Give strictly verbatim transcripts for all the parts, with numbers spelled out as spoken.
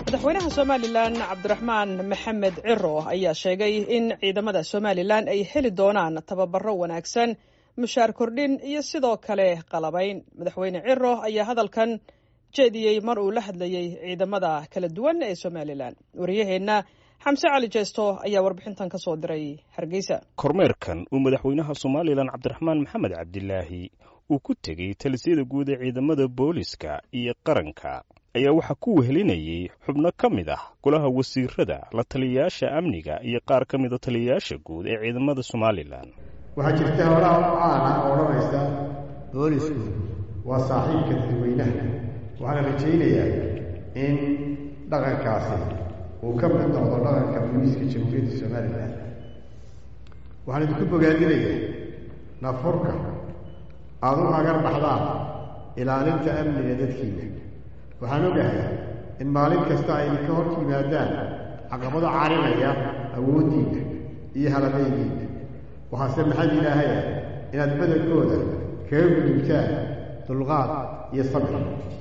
madaxweynaha Somaliland Cabdiraxmaan Maxamed Ciro ayaa sheegay in ciidamada Somaliland ay heli doonaan tababaro wanaagsan mushaar kordhin iyo sidoo kale qalabayn. Madaxweyne Ciro ayaa hadalkan jeediyay mar uu la hadlayay ciidamada kala duwan ee Somaliland. Wariyaheena Xamse Cali Jeesto ayaa warbixintan ka soo diray Hargeysa. Kormeerkan uu madaxweynaha Somaliland Cabdiraxmaan Maxamed Cabdilaahi uu ku tagay talisada guud ee ciidamada booliska iyo qaranka ayaa waxa ku wehelinayay xubno ka mid ah golaha wasiirada, la taliyayaasha amniga iyo qaar ka mid ah taliyayaasha guud ee ciidamada Somaliland. waxa jirta hawlaha caan ah oo dhammaysta boolisku waa saaxiibka dadweynaha. waxaan rajaynayaa in dhaqankaasi uu ka mid noqdo dhaqanka booliska jamhuuriyadda Somaliland. waxaan idinku bogaadinayaa nafurka aad u hagar baxdaan ilaalinta amniga dadkiina. waxaan ogahay in maalin kasta ay ka hor yimaadaan caqabado caarinaya awooddiina iyo halabeeydiina. waxaase maxad ilaahay inaad badankooda kaga gudubtaan dulqaad iyo sabir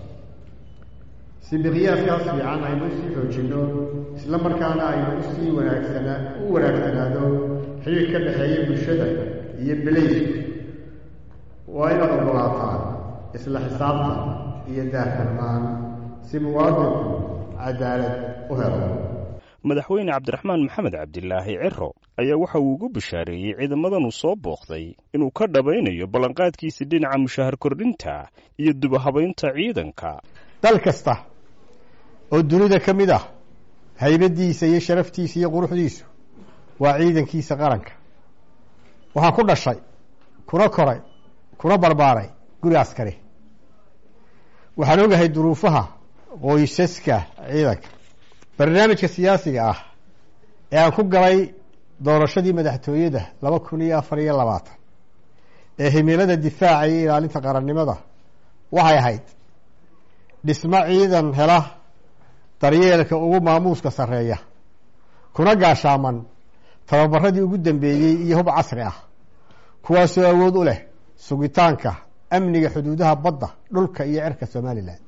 si biqiyaaskaas fiican aynu usii xoojinno, isla markaana aynu usii wanaagsana u wanaagsanaado xiriir ka dhexeeya bulshada iyo beleysku. waa inaad ogolaataan isla xisaabtan iyo daahfurnaan si muwaadinku cadaalad u helo. madaxweyne Cabdiraxmaan Maxamed Cabdilaahi Ciro ayaa waxa uu ugu bishaareeyay ciidamadan uu soo booqday inuu ka dhabaynayo ballanqaadkiisa dhinaca mushaar kordhinta iyo dib u habaynta ciidanka. dal kasta oo dunida ka mid ah haybadiisa iyo sharaftiisa iyo quruxdiisu waa ciidankiisa qaranka. waxaan ku dhashay, kuna koray, kuna barbaaray guri askari. waxaan ogahay duruufaha qoysaska ciidanka. barnaamijka siyaasiga ah ee aan ku galay doorashadii madaxtooyada laba kun iyo afar iyo labaatan ee himilada difaaca iyo ilaalinta qarannimada waxay ahayd dhismo ciidan hela daryeelka ugu maamuuska sarreeya, kuna gaashaaman tababaradii ugu dambeeyey iyo hub casri ah, kuwaasoo awood u leh sugitaanka amniga xuduudaha badda, dhulka iyo cirka Somaliland.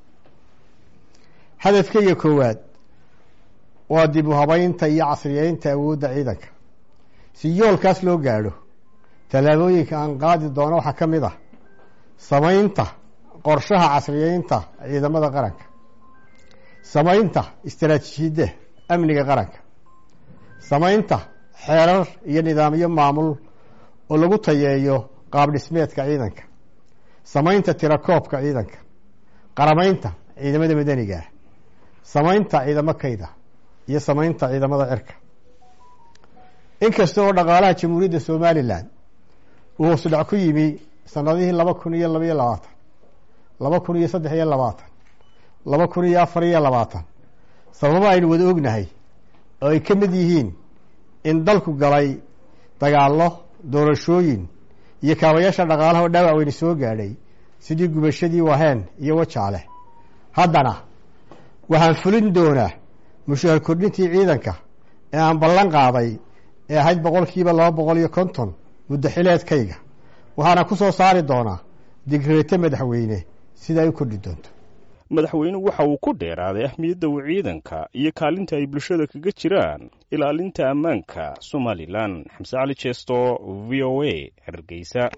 hadafkayga koowaad waa dib u habaynta iyo casriyeynta awoodda ciidanka. si yoolkaas loo gaadho, tallaabooyinka aan qaadi doono waxaa ka mid ah samaynta qorshaha casriyeynta ciidamada qaranka, samaynta istaraatiijiyadda amniga qaranka, samaynta xeerar iyo nidaamyo maamul oo lagu tayeeyo qaab dhismeedka ciidanka, samaynta tirakoobka ciidanka, qaramaynta ciidamada madaniga ah, samaynta ciidamo kayda iyo samaynta ciidamada cirka. inkasta oo dhaqaalaha jamhuuriyadda Somaliland uu hoos u dhac ku yimi sanadihii laba kun iyo laba iyo labaatan, laba kun iyo saddex iyo labaatan, laba kun iyo afar iyo labaatan, sababo aynu wada ognahay oo ay ka mid yihiin in dalku galay dagaallo, doorashooyin iyo kaabayaasha dhaqaalaha oo dhaawac weyni soo gaadhay sidii gubashadii Waheen iyo Wajaale. haddana waxaan fulin doonaa mushaar kordhintii ciidanka ee aan ballan qaaday ee ahayd boqolkiiba laba boqol iyo konton muddo xileedkayga. waxaana ku soo saari doonaa digreete madaxweyne sida ay u kordhi doonto. madaxweynuhu waxa uu ku dheeraaday ahmiyadda uu ciidanka iyo kaalinta ay bulshada kaga jiraan ilaalinta ammaanka Somaliland. Xamse Cali Jeesto, V O A, Hargeysa.